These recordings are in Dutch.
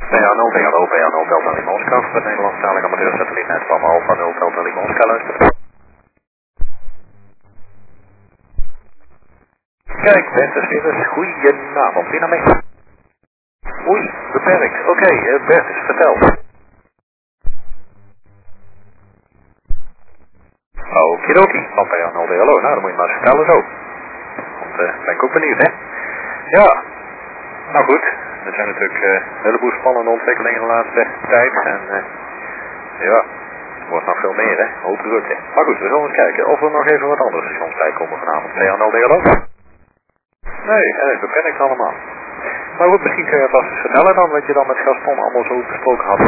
PA0, PA0, Delta Limonska, het Nederlandstalige amateursatellietnet van Alpha 0 Delta Limonska luisteren. Kijk, Bert is weer eens. Goedenavond, wie naar mij? Oei, beperkt. Oké, Bert, vertel. Okidoki, van PA0, hallo. Nou, dan moet je maar eens vertellen zo. Want ben ik ook benieuwd, hè? Ja, nou goed. Er zijn natuurlijk een heleboel spannende ontwikkelingen de laatste tijd. En ja, er wordt nog veel meer, hè? Hoop drukte. Maar goed, we zullen eens kijken of er nog even wat andere stations bij komen vanavond. PA0, hallo. Nee, dat ken ik allemaal. Maar goed, misschien kun je vast eens vertellen dan wat je dan met Gaston allemaal zo besproken had.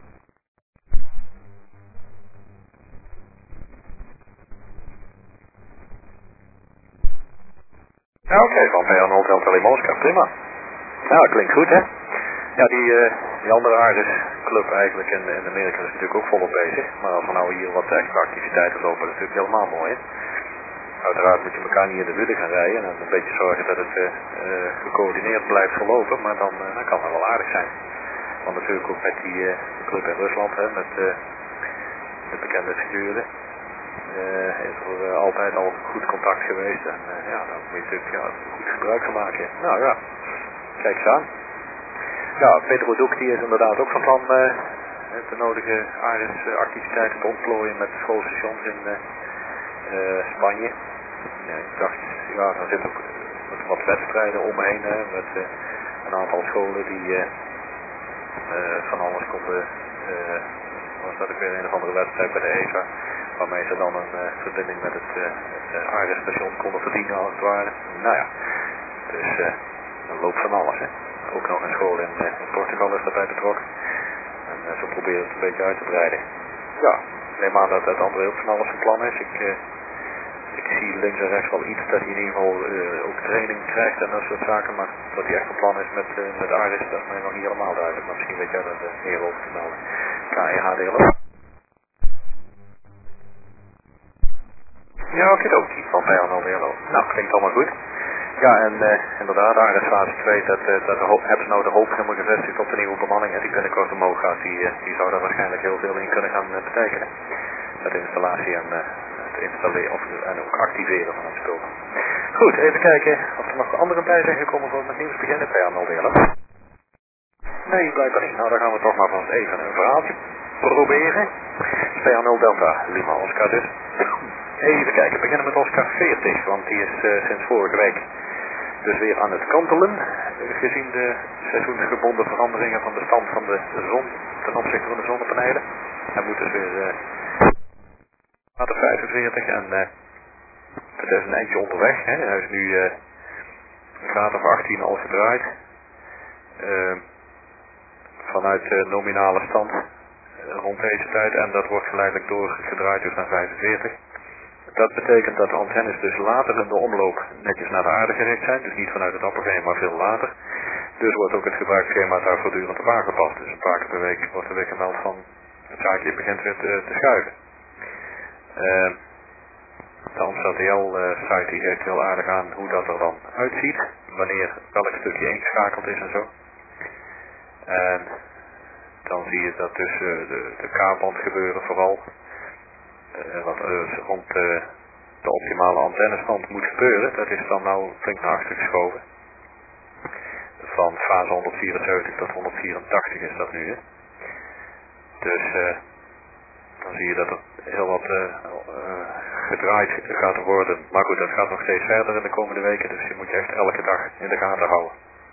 Ja, oké, van PA0 Delta Limonska, prima. Ja, klinkt goed, hè? Ja, die andere aardesclub eigenlijk in Amerika is natuurlijk ook volop bezig. Maar als er nou hier wat extra activiteiten lopen, dat is natuurlijk helemaal mooi, hè? Uiteraard moet je elkaar niet in de wielen gaan rijden en een beetje zorgen dat het gecoördineerd blijft verlopen, maar dan kan het wel aardig zijn. Want natuurlijk ook met die club in Rusland, hè, met de bekende figuren, is er altijd al goed contact geweest en ja, daar moet je natuurlijk goed gebruik van maken. Nou ja, kijk eens aan. Ja, Peter Odoek die is inderdaad ook van plan de nodige activiteiten te ontplooien met de schoolstations in Spanje. Ja, ik dacht, ja, daar zitten ook wat wedstrijden omheen, met een aantal scholen die van alles konden, was dat ook weer een of andere wedstrijd bij de ESA, waarmee ze dan een verbinding met het aardestation konden verdienen als het ware. Nou ja, dus dan loopt van alles, hè. Ook nog een school in Portugal is daarbij betrokken. En ze proberen het een beetje uit te breiden. Ja, ik neem aan dat het andere ook van alles van plan is. Ik zie links en rechts wel iets dat hij in ieder geval ook training krijgt en dat soort zaken, maar dat hij echt van plan is met Aris, dat is mij nog niet helemaal duidelijk, maar misschien weet jij dat meer over te melden. KEHDLO. Ja, oké, van PA0. Nou, klinkt allemaal goed. Ja, en inderdaad, Aris fase 2, dat hebben ze nou de hoop helemaal gevestigd op de nieuwe bemanning en die binnenkort omhoog gaat, die zou daar waarschijnlijk heel veel in kunnen gaan betekenen. Met de installatie en het installeren en ook activeren van het spul. Goed, even kijken of er nog andere bij zijn gekomen voor het nieuws beginnen. PA0 weer. Nee, blijkbaar niet. Nou, dan gaan we toch maar vast even een verhaaltje proberen. PA0 Delta Lima Oscar dus. Even kijken, we beginnen met Oscar 40, want die is sinds vorige week dus weer aan het kantelen. Gezien de seizoensgebonden veranderingen van de stand van de zon ten opzichte van de zonnepanelen. Hij moet dus weer naar de 45 en het is een eindje onderweg. Hè. Hij is nu een graad of 18 al gedraaid. Vanuit nominale stand rond deze tijd en dat wordt geleidelijk doorgedraaid dus naar 45. Dat betekent dat de antennes dus later in de omloop netjes naar de aarde gericht zijn. Dus niet vanuit het apogee, maar veel later. Dus wordt ook het gebruiksschema daar voortdurend op aangepast. Dus een paar keer per week wordt er weer gemeld van het zaakje begint weer te schuiven. De AMSATL-site die geeft heel aardig aan hoe dat er dan uitziet. Wanneer welk stukje ingeschakeld is en zo. En dan zie je dat dus de K-band gebeuren vooral. Wat rond de optimale antennestand moet gebeuren. Dat is dan nou flink naar achter geschoven. Van fase 174 tot 184 is dat nu. Hè. Dus dan zie je dat er heel wat gedraaid gaat worden. Maar goed, dat gaat nog steeds verder in de komende weken. Dus je moet je echt elke dag in de gaten houden.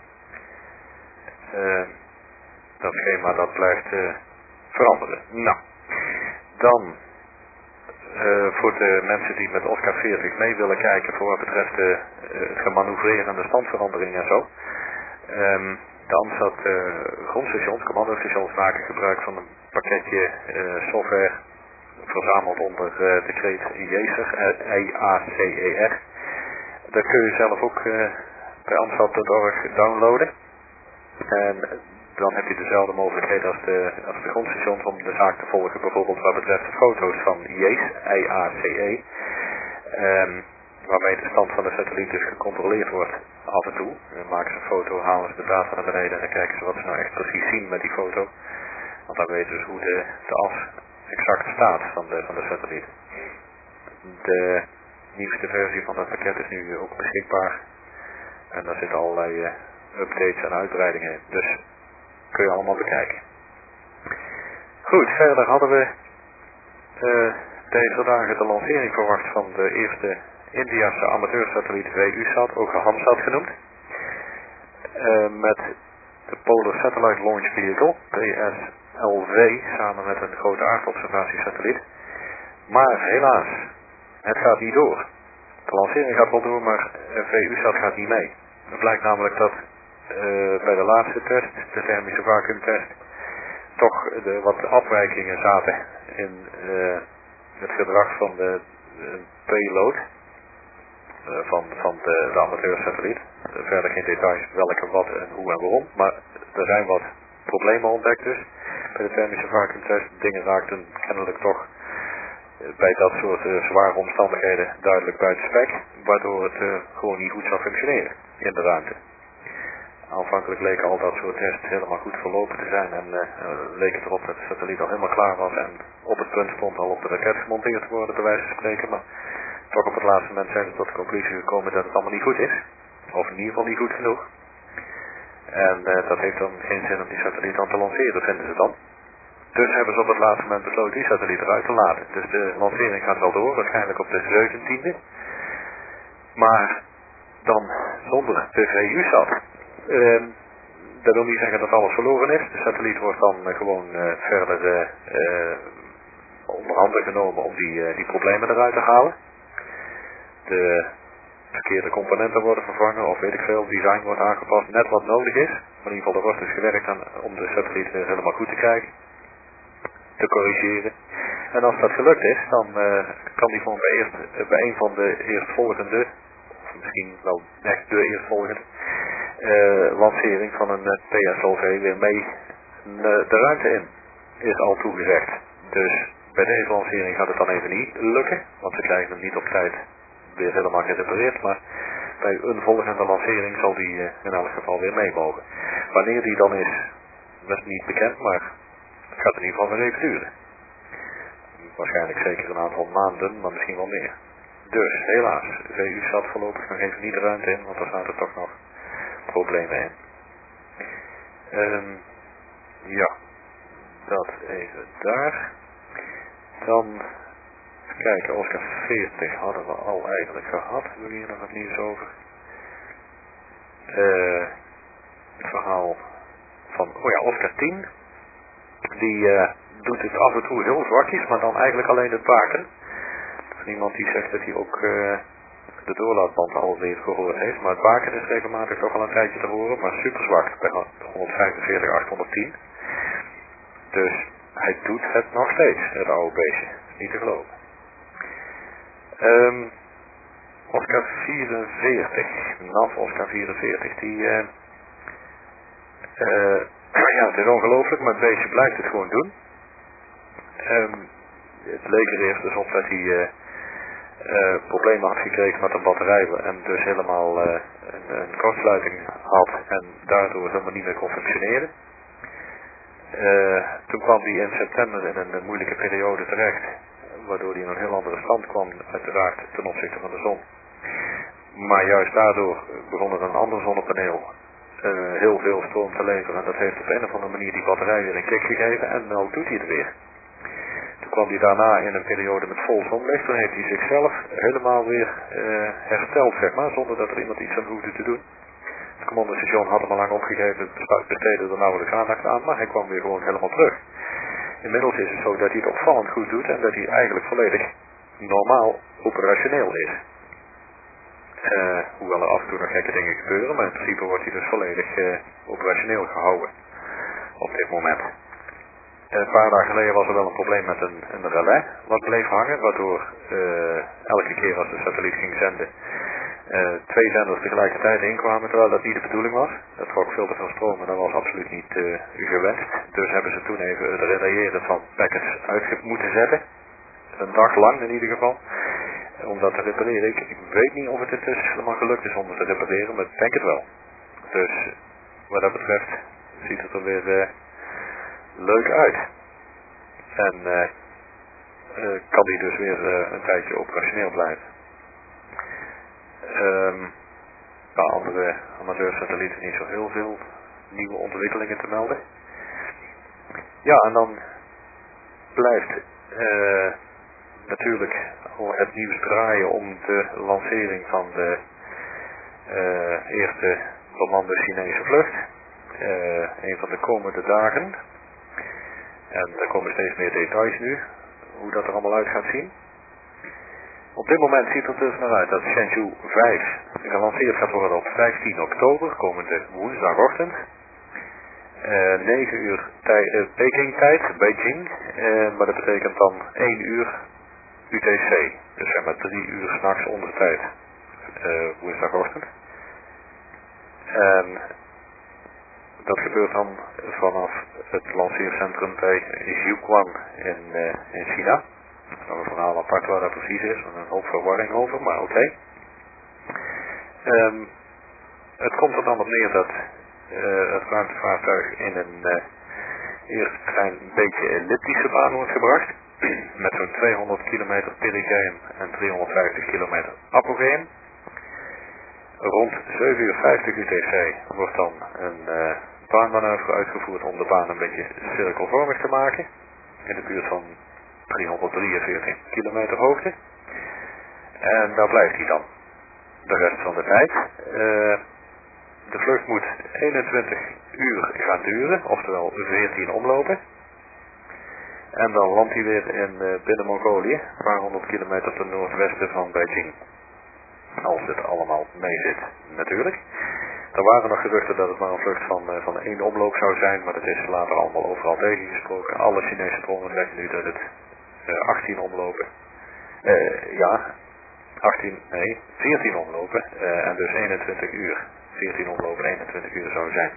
Dat schema dat blijft veranderen. Nou, dan voor de mensen die met Oscar 40 mee willen kijken voor wat betreft het gemanoeuvreren en de standverandering en zo. De AMSAT grondstations, commandostations maken gebruik van een pakketje software verzameld onder de kreet JACER, EACER. Dat kun je zelf ook bij AMSAT.org downloaden. En dan heb je dezelfde mogelijkheid als de grondstations om de zaak te volgen, bijvoorbeeld wat betreft de foto's van JACE, EACE. waarmee de stand van de satelliet dus gecontroleerd wordt af en toe. Dan maken ze een foto, halen ze de data naar beneden en dan kijken ze wat ze nou echt precies zien met die foto. Want dan weten ze dus hoe de as exact staat van de satelliet. De nieuwste versie van dat pakket is nu ook beschikbaar. En daar zitten allerlei updates en uitbreidingen in. Dus kun je allemaal bekijken. Goed, verder hadden we deze dagen de lancering verwacht van de eerste Indiase amateursatelliet VU-SAT, ook Hamsat genoemd. Met de Polar Satellite Launch Vehicle, PSLV, samen met een grote aardobservatiesatelliet. Maar helaas, het gaat niet door. De lancering gaat wel door, maar VU-SAT gaat niet mee. Het blijkt namelijk dat bij de laatste test, de thermische vacuümtest, toch wat afwijkingen zaten in het gedrag van de payload van de amateursatelliet. Verder geen details welke, wat en hoe en waarom, maar er zijn wat problemen ontdekt dus bij de thermische vacuümtest. Dingen raakten kennelijk toch bij dat soort zware omstandigheden duidelijk buiten spek, waardoor het gewoon niet goed zou functioneren in de ruimte. Aanvankelijk leken al dat soort tests helemaal goed verlopen te zijn en leek het erop dat de satelliet al helemaal klaar was en op het punt stond al op de raket gemonteerd te worden, bij wijze van spreken. Maar toch op het laatste moment zijn ze tot de conclusie gekomen dat het allemaal niet goed is. Of in ieder geval niet goed genoeg. En dat heeft dan geen zin om die satelliet dan te lanceren, vinden ze dan. Dus hebben ze op het laatste moment besloten die satelliet eruit te laten. Dus de lancering gaat wel door, waarschijnlijk op de 17e. Maar dan zonder de VU-SAT. Dat wil niet zeggen dat alles verloren is. De satelliet wordt dan gewoon verder onder handen genomen om die problemen eruit te halen. De verkeerde componenten worden vervangen of weet ik veel, design wordt aangepast, net wat nodig is. Maar in ieder geval er wordt dus gewerkt aan om de satelliet weer helemaal goed te krijgen, te corrigeren. En als dat gelukt is, dan kan die gewoon bij een van de eerstvolgende, of misschien wel echt de eerstvolgende, lancering van een PSLV weer mee de ruimte in, is al toegezegd. Dus bij deze lancering gaat het dan even niet lukken, want ze krijgen hem niet op tijd weer helemaal gerepareerd, maar bij een volgende lancering zal die in elk geval weer mee mogen. Wanneer die dan is, dat is niet bekend, maar het gaat in ieder geval weer even duren. Waarschijnlijk zeker een aantal maanden, maar misschien wel meer. Dus helaas, VU zat voorlopig nog even niet de ruimte in, want er zaten toch nog problemen in. Ja, dat even daar. Dan, even kijken, Oscar 40 hadden we al eigenlijk gehad. Hebben we hier nog wat nieuws over? Het verhaal van, Oscar 10. Die doet het af en toe heel zwakjes, maar dan eigenlijk alleen het baken. Er is iemand die zegt dat hij ook de doorlaatband alweer gehoord heeft, maar het baken is regelmatig toch al een tijdje te horen, maar super zwak bij 145, 810. Dus hij doet het nog steeds, het oude beestje. Niet te geloven. Oscar 44, NAV Oscar 44, die ja, het is ongelooflijk, maar het beestje blijft het gewoon doen. Het leek er eerst dus op dat hij problemen had gekregen met de batterij en dus helemaal een kortsluiting had en daardoor helemaal niet meer kon functioneren. Toen kwam hij in september in een moeilijke periode terecht, waardoor hij in een heel andere stand kwam, uiteraard ten opzichte van de zon. Maar juist daardoor begon er een ander zonnepaneel heel veel stroom te leveren en dat heeft op een of andere manier die batterij weer een kick gegeven en nou doet hij het weer. Toen kwam hij daarna in een periode met vol zonlicht, toen heeft hij zichzelf helemaal weer hersteld, zeg maar, zonder dat er iemand iets aan hoefde te doen. Het commandostation had hem al lang opgegeven, besteedde er nauwelijks aandacht aan, maar hij kwam weer gewoon helemaal terug. Inmiddels is het zo dat hij het opvallend goed doet en dat hij eigenlijk volledig normaal operationeel is. Hoewel er af en toe nog gekke dingen gebeuren, maar in principe wordt hij dus volledig operationeel gehouden op dit moment. Een paar dagen geleden was er wel een probleem met een relais wat bleef hangen, waardoor elke keer als de satelliet ging zenden 2 zenders tegelijkertijd inkwamen, terwijl dat niet de bedoeling was. Dat trok veel te veel stroom en dat was absoluut niet gewenst. Dus hebben ze toen even het relayeren van packets uit moeten zetten. Een dag lang in ieder geval. om dat te repareren. Ik weet niet of het dus helemaal gelukt is om het te repareren, maar ik denk het wel. Dus wat dat betreft ziet het er weer leuk uit. En kan die dus weer een tijdje operationeel blijven. Bij andere amateursatellieten niet zo heel veel nieuwe ontwikkelingen te melden. Ja, en dan blijft natuurlijk al het nieuws draaien om de lancering van de eerste bemande Chinese vlucht. Een van de komende dagen. En er komen steeds meer details nu, hoe dat er allemaal uit gaat zien. Op dit moment ziet het dus naar uit dat Shenzhou 5 gelanceerd gaat worden op 15 oktober, komende woensdagochtend. 9 uur Peking-tijd, Beijing, maar dat betekent dan 1 uur UTC. Dus zeg maar 3 uur 's nachts onder tijd, woensdagochtend. En dat gebeurt dan vanaf het lanceercentrum bij Jiuquan in China. Dat is nog een verhaal apart waar dat precies is, met een hoop verwarring over, maar oké. Het komt er dan op neer dat het ruimtevaartuig in een eerst klein beetje elliptische baan wordt gebracht. Met zo'n 200 kilometer perigeum en 350 kilometer apogeum. Rond 7 uur 50 UTC wordt dan een baanmanoeuvre uitgevoerd om de baan een beetje cirkelvormig te maken. In de buurt van 343 kilometer hoogte. En daar blijft hij dan de rest van de tijd. De vlucht moet 21 uur gaan duren, oftewel 14 omlopen. En dan landt hij weer in binnen Mongolië, een paar 100 kilometer ten noordwesten van Beijing. Als het allemaal mee zit, natuurlijk. Er waren nog geruchten dat het maar een vlucht van 1 omloop zou zijn, maar dat is later allemaal overal tegengesproken. Alle Chinese bronnen zeggen nu dat het 18 omlopen. 14 omlopen en dus 21 uur. 14 omlopen, 21 uur zou zijn.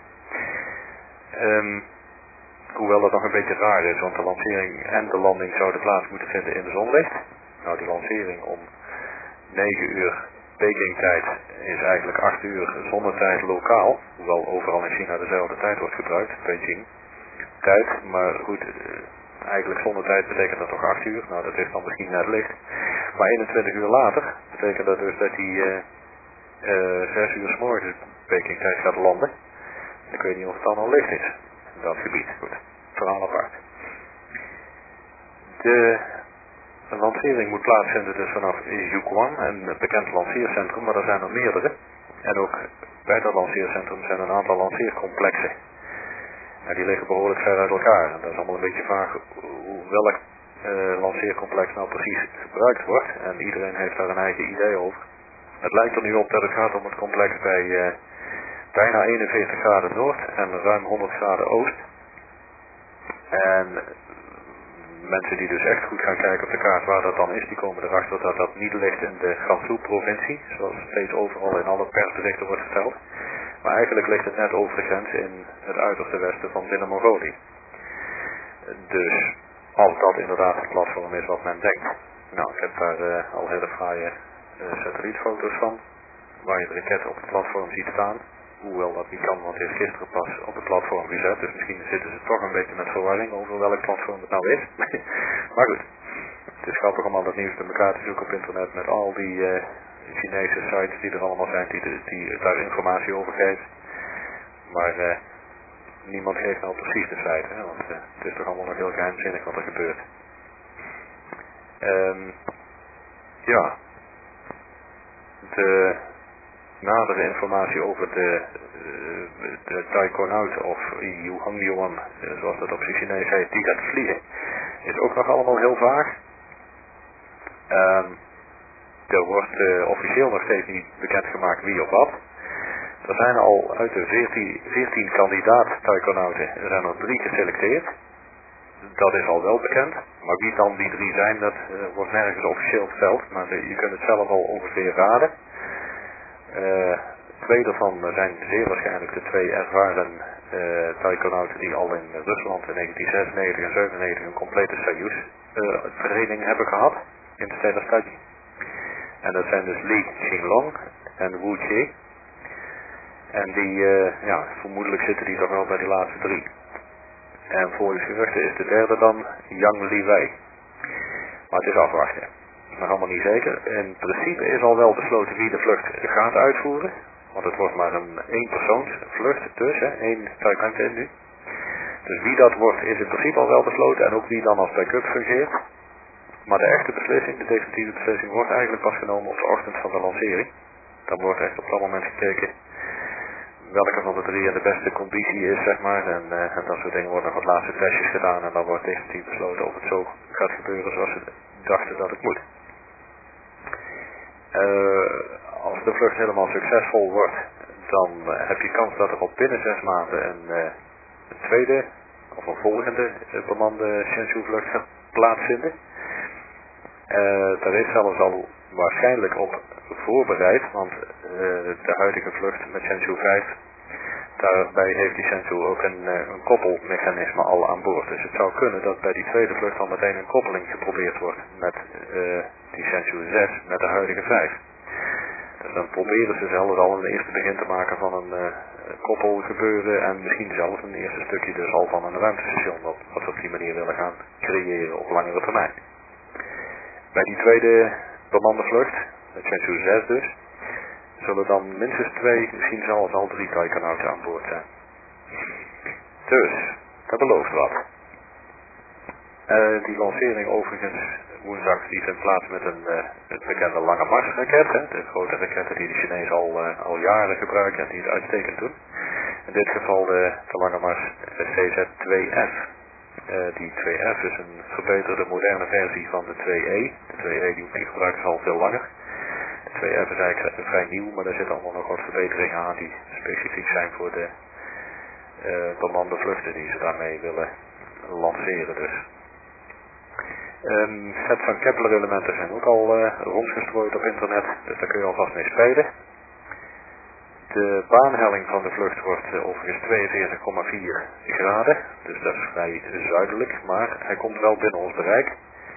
Hoewel dat nog een beetje raar is, want de lancering en de landing zouden plaats moeten vinden in de zonlicht. Nou, die lancering om 9 uur Peking-tijd is eigenlijk 8 uur zonnetijd lokaal. Hoewel overal in China dezelfde tijd wordt gebruikt, Beijing-tijd. Maar goed, eigenlijk zonnetijd betekent dat toch 8 uur. Nou, dat is dan misschien net licht. Maar 21 uur later betekent dat dus dat hij 6 uur 's morgens Peking-tijd gaat landen. Ik weet niet of het dan al licht is. In dat gebied. Goed, verhaal apart. De lancering moet plaatsvinden dus vanaf Jiuquan, een bekend lanceercentrum, maar er zijn er meerdere. En ook bij dat lanceercentrum zijn een aantal lanceercomplexen. En die liggen behoorlijk ver uit elkaar. En dat is allemaal een beetje vaag welk lanceercomplex nou precies gebruikt wordt. En iedereen heeft daar een eigen idee over. Het lijkt er nu op dat het gaat om het complex bij bijna 41 graden noord en ruim 100 graden oost. En mensen die dus echt goed gaan kijken op de kaart waar dat dan is, die komen erachter dat dat niet ligt in de Gansu-provincie, zoals steeds overal in alle persberichten wordt verteld. Maar eigenlijk ligt het net over de grens in het uiterste westen van binnen Mongolië. Dus als dat inderdaad het platform is wat men denkt. Nou, ik heb daar al hele fraaie satellietfoto's van, waar je de raket op het platform ziet staan. Hoewel dat niet kan, want het is gisteren pas op het platform gezet. Dus misschien zitten ze toch een beetje met verwarring over welk platform het nou is. Maar goed, het is grappig om al dat nieuws bij elkaar te zoeken op internet met al die Chinese sites die er allemaal zijn die daar informatie over geven. Maar niemand geeft nou precies de feiten, hè, want het is toch allemaal nog heel geheimzinnig wat er gebeurt. Ja, de nadere informatie over de taikonaut of Yuan, zoals dat op zijn Chinees heet, die gaat vliegen, is ook nog allemaal heel vaag. Er wordt officieel nog steeds niet bekendgemaakt wie of wat. Er zijn al uit de 14 kandidaat taikonauten, er zijn er 3 geselecteerd. Dat is al wel bekend, maar wie dan die 3 zijn, dat wordt nergens officieel verteld, maar je kunt het zelf al ongeveer raden. 2 daarvan zijn zeer waarschijnlijk de 2 ervaren taikonauten die al in Rusland in 1996 en 1997 een complete Soyuz training hebben gehad in de Stellenstadje. En dat zijn dus Li Xinglong en Wu Jie. En die, vermoedelijk zitten die toch wel bij die laatste 3. En volgens geruchten is de derde dan Yang Liwei. Maar het is afwachten. Nog allemaal niet zeker. In principe is al wel besloten wie de vlucht gaat uitvoeren. Want het wordt maar een eenpersoonsvlucht dus, hè, 1 Taipei nu. Dus wie dat wordt is in principe al wel besloten en ook wie dan als backup fungeert. Maar de echte beslissing, de definitieve beslissing, wordt eigenlijk pas genomen op de ochtend van de lancering. Dan wordt echt op dat moment gekeken welke van de 3 in de beste conditie is, zeg maar. En dat soort dingen worden nog wat laatste testjes gedaan en dan wordt definitief besloten of het zo gaat gebeuren zoals ze dachten dat het moet. Als de vlucht helemaal succesvol wordt, dan heb je kans dat er al binnen 6 maanden een tweede of een volgende bemande Shenzhou-vlucht gaat plaatsvinden. Daar is zelfs al waarschijnlijk op voorbereid, want de huidige vlucht met Shenzhou 5, daarbij heeft die Shenzhou ook een koppelmechanisme al aan boord. Dus het zou kunnen dat bij die tweede vlucht al meteen een koppeling geprobeerd wordt met die Shenzhou 6 met de huidige 5. Dus dan proberen ze zelfs al een eerste begin te maken van een koppelgebeuren en misschien zelfs een eerste stukje dus al van een ruimtestation, wat ze op die manier willen gaan creëren op langere termijn. Bij die tweede bemande vlucht, met Shenzhou 6 dus, zullen dan minstens 2, misschien zelfs al 3 taikonauten aan boord zijn. Dus, dat belooft wat. Die lancering overigens woensdag die vindt plaats met het bekende Lange Mars raket, hè, de grote raketten die de Chinezen al jaren gebruiken en die het uitstekend doen. In dit geval de Lange Mars CZ-2F. Die 2F is een verbeterde moderne versie van de 2E. De 2E die gebruiken ze al veel langer. De 2F is eigenlijk vrij nieuw, maar daar zitten allemaal nog wat verbeteringen aan die specifiek zijn voor de bemande vluchten die ze daarmee willen lanceren dus. Een set van Kepler elementen zijn ook al rondgestrooid op internet, dus daar kun je alvast mee spelen. De baanhelling van de vlucht wordt overigens 42,4 graden, dus dat is vrij zuidelijk, maar hij komt wel binnen ons bereik.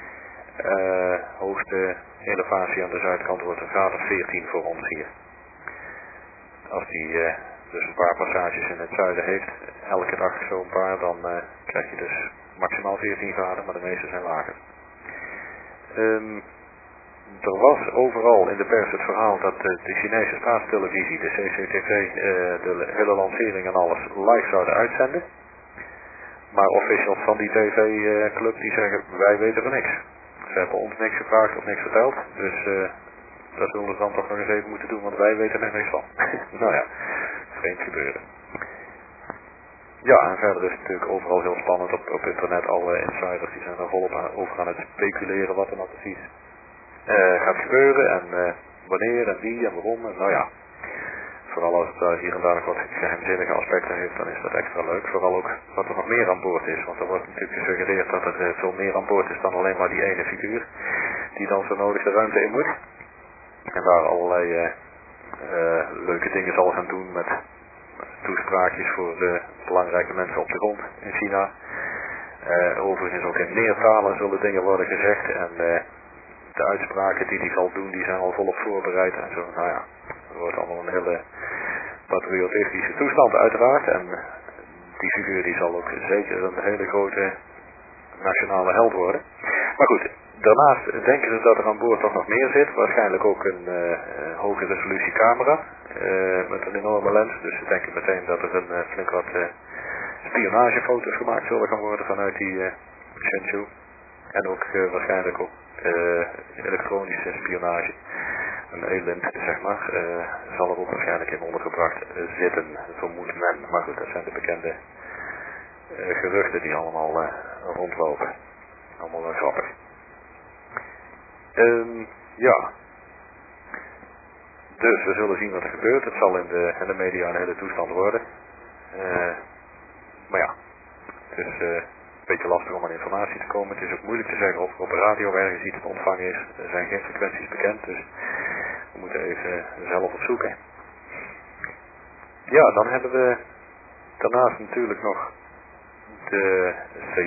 Hoogste elevatie aan de zuidkant wordt een graad of 14 voor ons hier. Als die dus een paar passages in het zuiden heeft, elke dag zo'n paar, dan krijg je dus maximaal 14 graden, maar de meeste zijn lager. Er was overal in de pers het verhaal dat de Chinese staatstelevisie, de CCTV, de hele lancering en alles live zouden uitzenden. Maar officials van die tv-club die zeggen, wij weten van niks. Ze hebben ons niks gevraagd of niks verteld, dus dat zullen we dan toch nog eens even moeten doen, want wij weten er niks van. Nou ja, vreemd gebeuren. Ja, en verder is het natuurlijk overal heel spannend op internet. Alle insiders die zijn er volop over aan het speculeren wat er nou precies gaat gebeuren en wanneer en wie en waarom. En nou ja, vooral als het hier en daar nog wat geheimzinnige aspecten heeft, dan is dat extra leuk. Vooral ook wat er nog meer aan boord is, want er wordt natuurlijk gesuggereerd dat er veel meer aan boord is dan alleen maar die ene figuur die dan zo nodig de ruimte in moet. En waar allerlei leuke dingen zal gaan doen met toespraakjes voor belangrijke mensen op de grond in China. Overigens ook in meertalen zullen dingen worden gezegd en de uitspraken die hij zal doen, die zijn al volop voorbereid en zo. Nou ja, het wordt allemaal een hele patriotistische toestand uiteraard en die figuur die zal ook zeker een hele grote nationale held worden. Maar goed, daarnaast denken ze dat er aan boord toch nog meer zit. Waarschijnlijk ook een hoge resolutie camera met een enorme lens. Dus ze denken meteen dat er een flink wat spionagefoto's gemaakt zullen gaan worden vanuit die Shenzhou. En ook waarschijnlijk ook elektronische spionage. Een eland, zeg maar, zal er ook waarschijnlijk in ondergebracht zitten, vermoedt men. Maar goed, dat zijn de bekende geruchten die allemaal rondlopen. Allemaal wel grappig. Ja. Dus we zullen zien wat er gebeurt. Het zal in de media een hele toestand worden. Maar ja, het is een beetje lastig om aan informatie te komen. Het is ook moeilijk te zeggen of er op de radio ergens iets te ontvangen is. Er zijn geen frequenties bekend, dus we moeten even zelf opzoeken. Ja, dan hebben we daarnaast natuurlijk nog de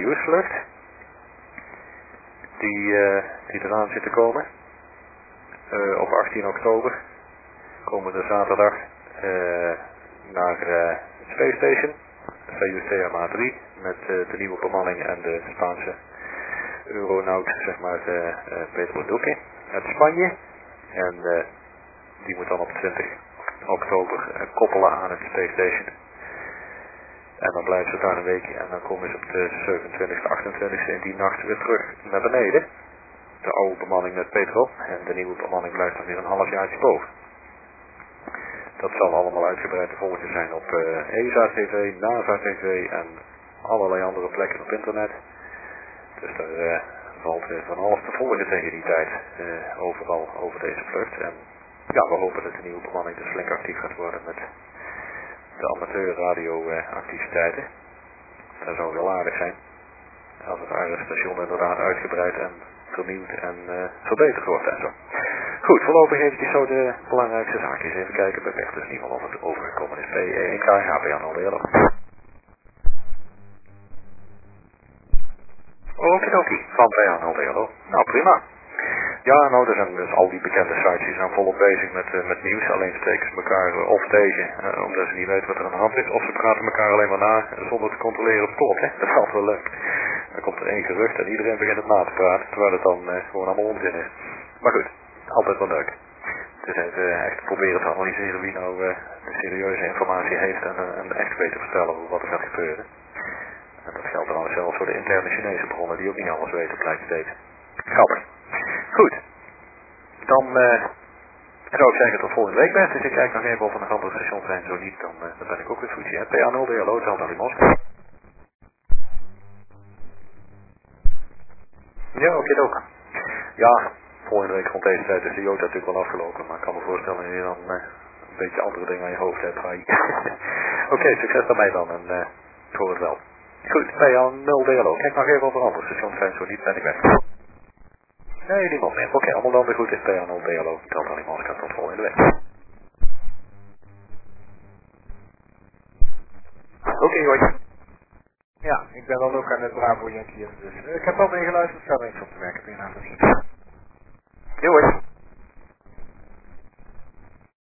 Soyuz-vlucht die eraan zit te komen. op 18 oktober, komende zaterdag, naar het Space Station, VUCMA 3, met de nieuwe bemanning en de Spaanse Euronaut, zeg maar, Pedro Duque uit Spanje. En die moet dan op 20 oktober koppelen aan het Space Station. En dan blijven ze daar een weekje en dan komen ze op de 27e, 28e in die nacht weer terug naar beneden. De oude bemanning met Pedro en de nieuwe bemanning blijft dan weer een halfjaartje boven. Dat zal allemaal uitgebreid te volgen zijn op ESA TV, NASA TV en allerlei andere plekken op internet. Dus daar valt van alles te volgen tegen die tijd overal over deze vlucht. En ja, we hopen dat de nieuwe bemanning dus flink actief gaat worden met de amateurradioactiviteiten. Dat zou wel aardig zijn als het aardestation inderdaad uitgebreid en vernieuwd en verbeterd wordt en zo. Goed, voorlopig eventjes zo de belangrijkste zaakjes. Even kijken bij Bertus in ieder geval of het overgekomen is. P1KH, Jan Okidoki, van Jan. Nou, prima. Ja, nou, er zijn dus al die bekende sites die zijn volop bezig met nieuws. Alleen steken ze elkaar of tegen, omdat ze niet weten wat er aan de hand is. Of ze praten elkaar alleen maar na, zonder te controleren op het pot. Hè? Dat is altijd wel leuk. Dan komt er één gerucht en iedereen begint het na te praten, terwijl het dan gewoon allemaal onzin is. Maar goed, altijd wel leuk. Dus even echt proberen te analyseren wie nou de serieuze informatie heeft en echt weet te vertellen over wat er gaat gebeuren. En dat geldt dan zelfs voor de interne Chinese bronnen die ook niet alles weten, blijkt steeds. Grappig. Goed. Dan zou ik zeggen tot volgende week best. Dus ik kijk nog even of er nog andere stations zijn. Zo niet, dan ben ik ook weer voetje. PA0, hallo, het zal Moskou. Ja, oké ook. Ja, volgende week rond deze tijd is de Jota natuurlijk wel afgelopen. Maar ik kan me voorstellen dat je dan een beetje andere dingen aan je hoofd hebt. Oké, succes daarmee dan. En ik hoor het wel. Goed, PA0, hallo. Kijk nog even of er andere stations zijn. Zo niet, ben ik weg. Nee, niemand meer. Oké, allemaal dan weer goed. Is PA0, hallo. Telt al iemand. Ik ga tot volgende week. Oké, hoi. Ja, ik ben dan ook aan het Bravo Yankee. Dus ik heb al meegeluisterd. Verder niks op te merken. Jo, hoi.